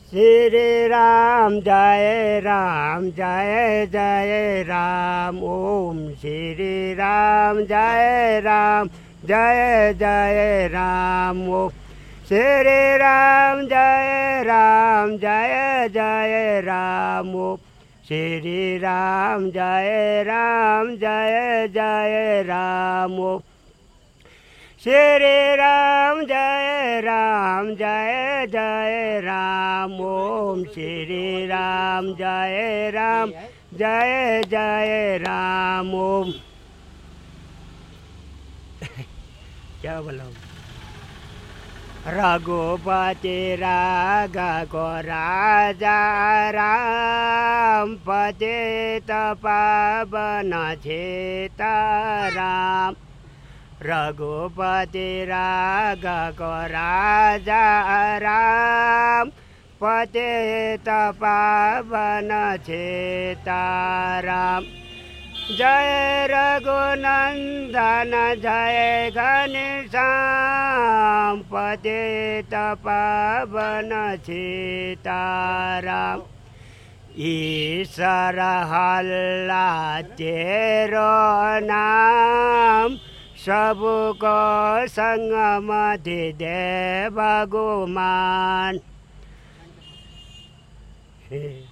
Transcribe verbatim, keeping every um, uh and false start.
श्री राम जय राम जय जय राम ओम श्री राम जय राम जय जय राम ओम श्री राम जय राम जय जय राम ओम श्री राम जय राम जय जय राम ओम श्री राम जय राम जय जय राम ओम श्री राम जय राम जय जय राम ओम क्या बोला रघुपति राघको राजा राम पतित पावन सीताराम रघुपति राघको राजा राम पतित पावन सीताराम जय रघुनंदन जय घनश्याम पतित पावन सीताराम ईश्वर हल्ला तेरो नाम सबको संगमति दे भगवान।